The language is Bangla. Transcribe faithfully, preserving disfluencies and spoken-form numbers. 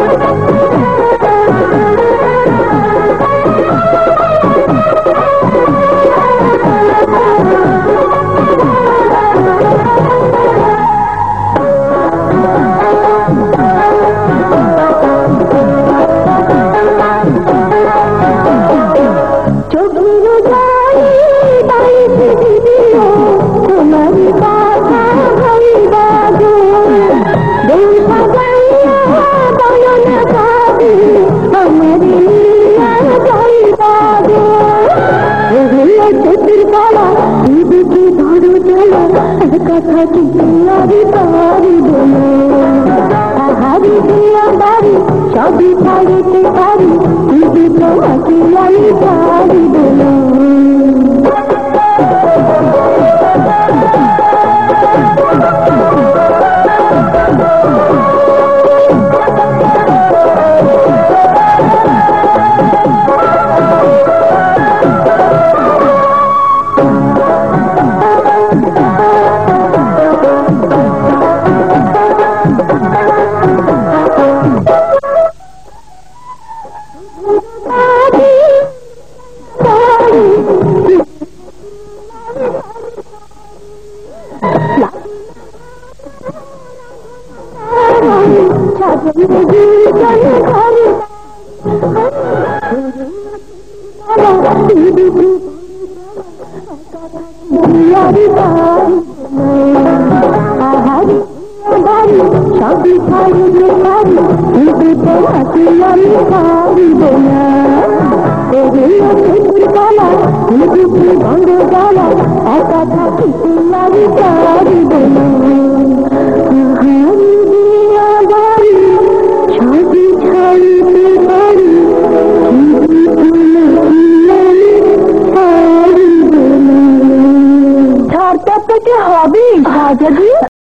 কথা কি আরি পারি বলো হারি দিয়া বাড়ি সবই ছাড়িতে পারি কিন্তু তোমাকে আমি পারি বলো সবই ছাড়িতে পারি কিন্তু তোমাকে আমি পারিব না গলা কিন্তু বন্ধ গলা একা থাকিতে আমি পারিব না সবই ছাড়িতে পারি ছাড়তে আপনাকে হবে শাহজাদি।